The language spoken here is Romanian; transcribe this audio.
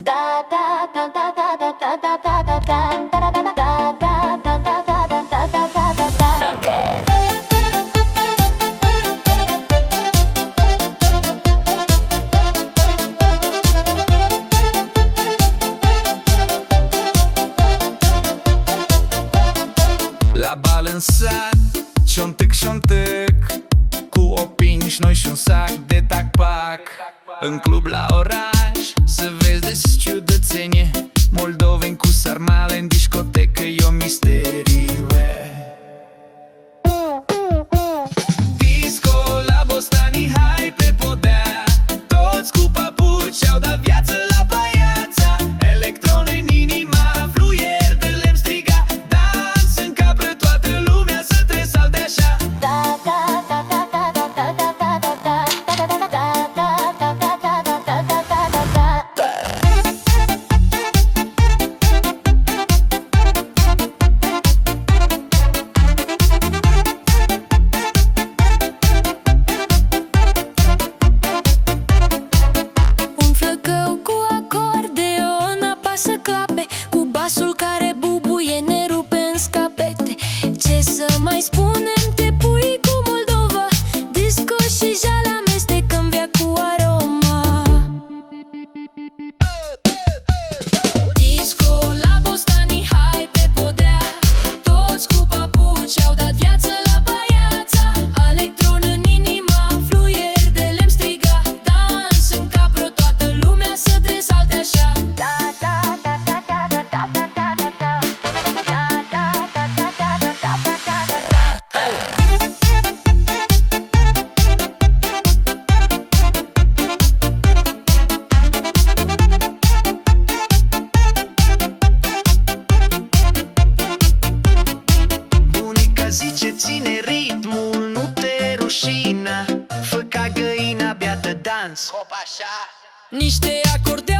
La bal în sat, șontâc, șontâc, cu opinii și noi și un sac de tac-pac. În club la oraș, să vezi de ciudățenie, moldoveni cu sarmale în discotecă, e o misterie. Disco la Bostani, hai pe podea, toți cu papuci au dat viață la băiața. Electron în inima, fluier de lemn striga, dans în capră toată lumea să te salte așa. Cu basul care bubuie, ne rupe în scapete. Ce să mai spunem, te pui cu Moldova, disco și jale amestecăm via cu aroma. Disco la Bostani, hai pe podea, toți cu papuci au dat viață la băiața. Electron în inima, fluier de lemn striga, dans în capră toată lumea să te salte așa. Zice, ține ritmul, nu te rușina, fă ca găina, beată dans. Niște acorde